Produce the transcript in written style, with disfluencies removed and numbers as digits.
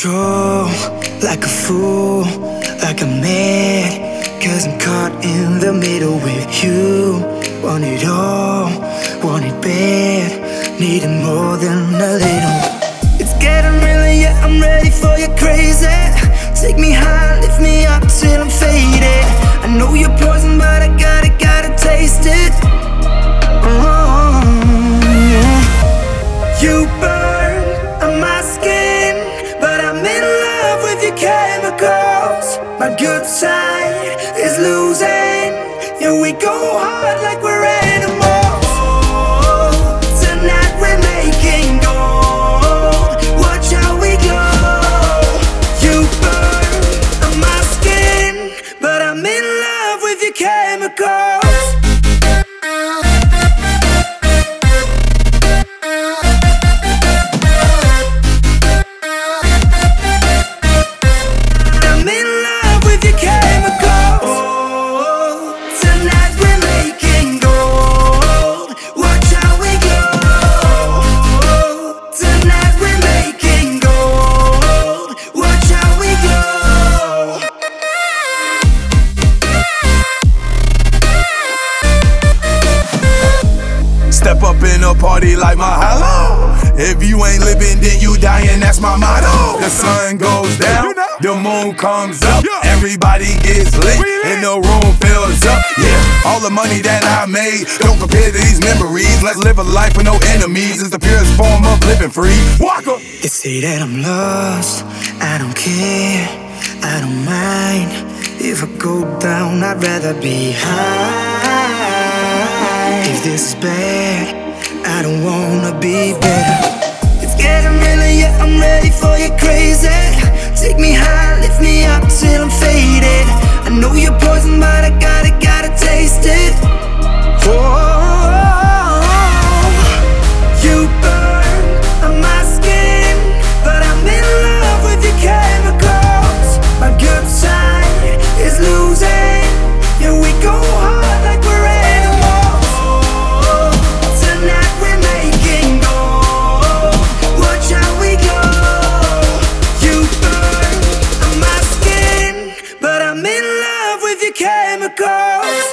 control, like a fool, like I'm mad, 'cause I'm caught in the middle with you. Want it all, want it bad, need it more than a little. It's getting real, yeah, I'm ready for your crazy. Take me high, lift me up till I'm faded. I know you're poison, but I gotta taste it. You burn on my skin, but I'm in love with your chemicals. My good side is losing. Yeah, we go hard like we're animals. Tonight we're making gold. Watch how we glow. You burn on my skin, but I'm in love with your chemicals. Step up in a party like my hello. If you ain't living, then you dying, that's my motto. The sun goes down, the moon comes up, everybody gets lit, and the room fills up. Yeah, all the money that I made, don't compare to these memories. Let's live a life with no enemies, it's the purest form of living free. Walker. They say that I'm lost, I don't care, I don't mind. If I go down, I'd rather be high. If this is bad, I don't wanna be better. It's getting real, yeah, I'm ready for your crazy. Take me high, lift me up till I'm faded. I know you're poison, but I gotta taste it. You burn on my skin, but I'm in love with your chemicals. My good side is losing. Yeah, we go hard like we're animals. Tonight we're making gold. Watch how we go. You burn on my skin, but I'm in love with your chemicals.